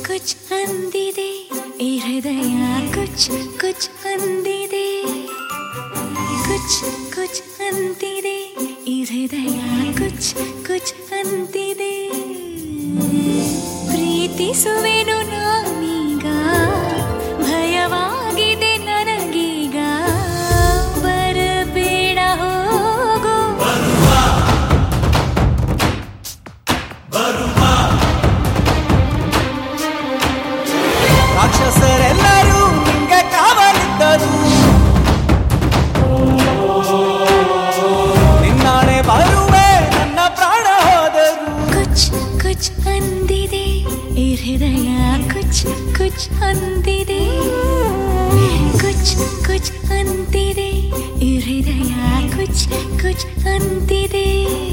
कुछ अंदिदे ಈ ಹೃದಯ कुछ कुछ अंदिदे कुछ कुछ अंदिदे ಈ ಹೃದಯ कुछ कुछ अंदिदे ಪ್ರೀತಿಸುವೆನು ನಾನೀಗ ಭಯವಾಗಿದೆ ನನಗೀಗ ಬರಬೇಡ ಹೋಗು ರಾಕ್ಷಸರೆಲ್ಲರೂ ನಿಂಗೆ ಕಾವಲಿದ್ದರು ನಿನ್ನಾಣೆ ಬರುವೆ ನನ್ನ ಪ್ರಾಣ ಹೋದರು ಕುಚ್ ಕುಚ್ ಅಂದಿದೆ ಈ ಹೃದಯ ಕುಚ್ ಕುಚ್ ಅಂದಿದೆ ಕುಚ್ ಕುಚ್ ಅಂದಿದೆ ಈ ಹೃದಯ ಕುಚ್ ಕುಚ್ ಅಂದಿದೆ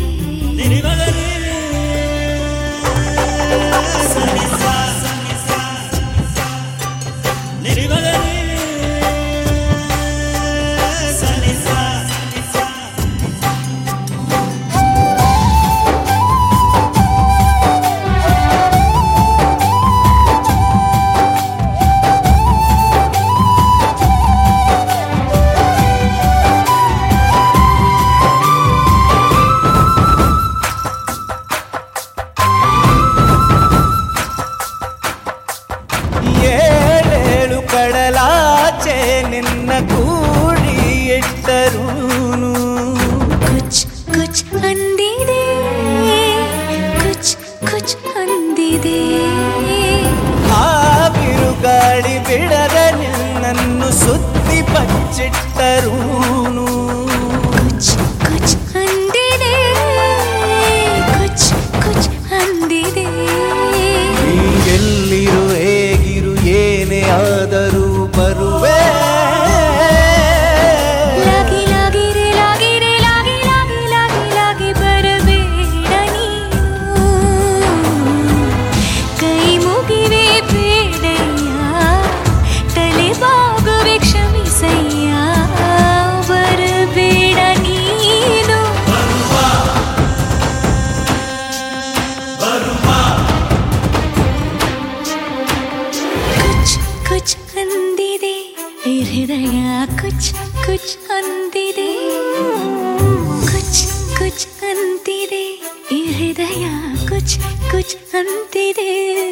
ಏಳೇಳು ಕಡಲಾಚೆ ನಿನ್ನ ಕೂಡಿ ಇಟ್ಟರೂನು ಕುಚ್ ಕುಚ್ ಅಂದಿದೆ ಕುಚ್ ಕುಚ್ ಅಂದಿದೆ ಆ ಬಿರುಗಾಳಿ ಬಿಡದ ನಿನ್ನನ್ನು ಸುತ್ತಿ ಬಚ್ಚಿಟ್ಟರೂನು ಕುಚ್ ಕುಚ್ ಅಂದಿದೆ ಕುಚ್ ಕುಚ್ ಅಂದಿದೆ ನೀ ಎಲ್ಲಿರು ಹೇಗಿರು ಏನೇ ಆದರೂ ಬರುವೆ ಲಾಗಿ ಲಾಗಿರೆ ಲಾಗಿರೆ ಲಾಗಿ ಲಾಗಿ ಲಾಗಿ ಲಾಗಿ ಬರಬೇಡ ನೀನು ಕೈ ಮುಗಿವೆ ಬೇಡಯ್ಯ ತಲೆ ಬಾಗುವೆ ಕ್ಷಮಿಸಯ್ಯ ಬರಬೇಡ ನೀನು कुछ कुछ अंदिदे ಈ ಹೃದಯ कुछ कुछ अंदिदे कुछ कुछ अंदिदे ಈ ಹೃದಯ कुछ कुछ अंदिदे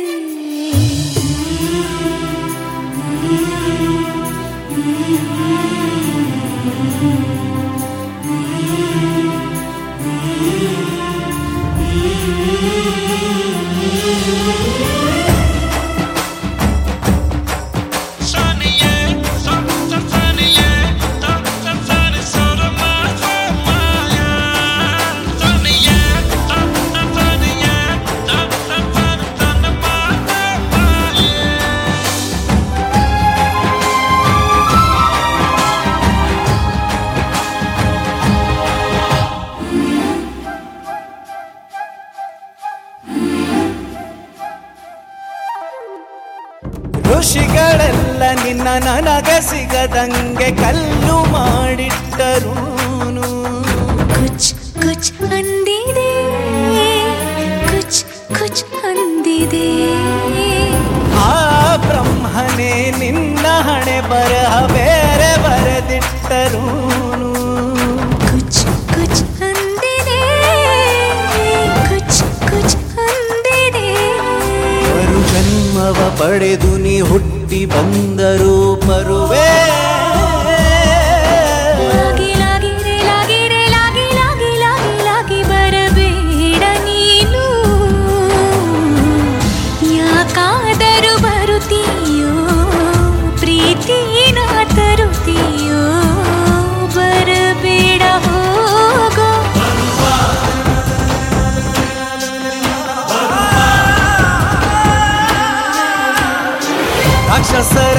ಋಷಿಗಳೆಲ್ಲ ನಿನ್ನ ನನಗೆ ಸಿಗದಂಗೆ ಕಲ್ಲು ಮಾಡಿಟ್ಟರೂನು कुछ कुछ अंदिदे कुछ कुछ अंदिदे ಆ ಬ್ರಹ್ಮನೇ ನಿನ್ನ ಹಣೆ ಬರಹ ಬೇರೆ ಬರೆದಿಟ್ಟರೂನು कुछ कुछ अंदिदे कुछ कुछ अंदिदे ಮರು ಜನ್ಮವ ಪಡೆದು ನೀ ಹುಟ್ಟಿ ಬಂದರೂ ಬರುವೆ ಲಾಗಿ ಲಾಗಿರೆ ಲಾಗಿರೆ ಲಾಗಿ ಲಾಗಿ ಲಾಗಿ ಲಾಗಿ ಬರಬೇಡ ನೀನು ಯಾಕಾದರೂ ಬರುತ್ತೀಯೋ ಪ್ರೀತಿನ ತರುತ್ತೀಯೋ ಬರಬೇಡ ಹೋಗೋ ರಾಕ್ಷಸರ